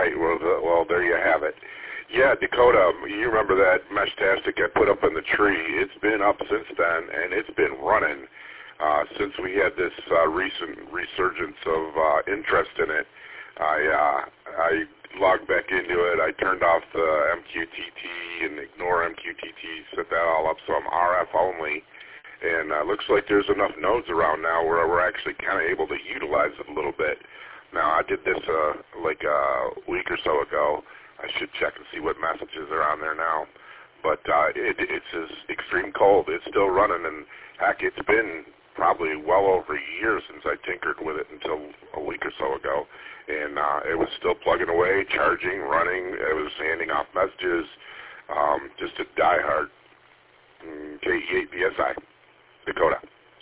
right. Well, there you have it. Yeah, Dakota, you remember that Meshtastic I put up in the tree. It's been up since then, and it's been running since we had this recent resurgence of interest in it. I logged back into it. I turned off the MQTT and ignore MQTT, set that all up so I'm RF only. And looks like there's enough nodes around now where we're actually kind of able to utilize it a little bit. Now, I did this like a week or so ago. I should check and see what messages are on there now. But it's extreme cold. It's still running, and heck, it's been probably well over a year since I tinkered with it until a week or so ago. And it was still plugging away, charging, running. It was handing off messages. Just a diehard KE8 BSI. Dakota.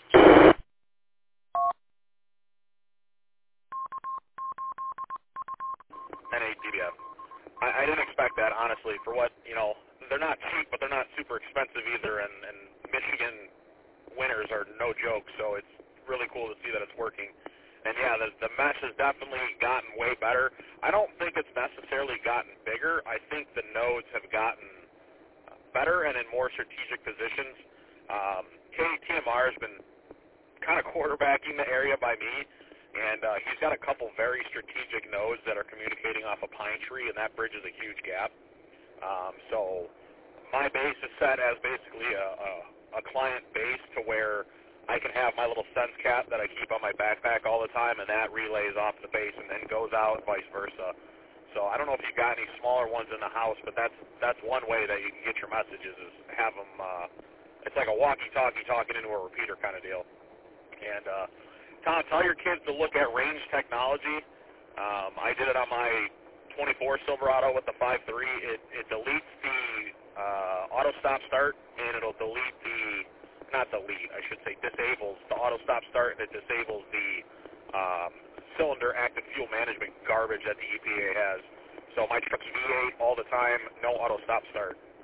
N8DBF. I didn't expect that, honestly, for what, they're not cheap, but they're not super expensive either, and Michigan winters are no joke, so it's really cool to see that it's working. And yeah, the mesh has definitely gotten way better. I don't think it's necessarily gotten bigger. I think the nodes have gotten better and in more strategic positions. KTMR has been kind of quarterbacking the area by me, and he's got a couple very strategic nodes that are communicating off a Pine Tree, and that bridges a huge gap. So my base is set as basically a client base to where I can have my little sense cap that I keep on my backpack all the time, and that relays off the base and then goes out, vice versa. So I don't know if you've got any smaller ones in the house, but that's one way that you can get your messages is have them. It's like a walkie-talkie talking into a repeater kind of deal. And Tom, tell your kids to look at range technology. I did it on my 24 Silverado with the 5.3. It deletes the auto stop start, and it'll delete disables the auto stop start, and it disables the cylinder active fuel management garbage that the EPA has. So my truck's V8 all the time, no auto stop start.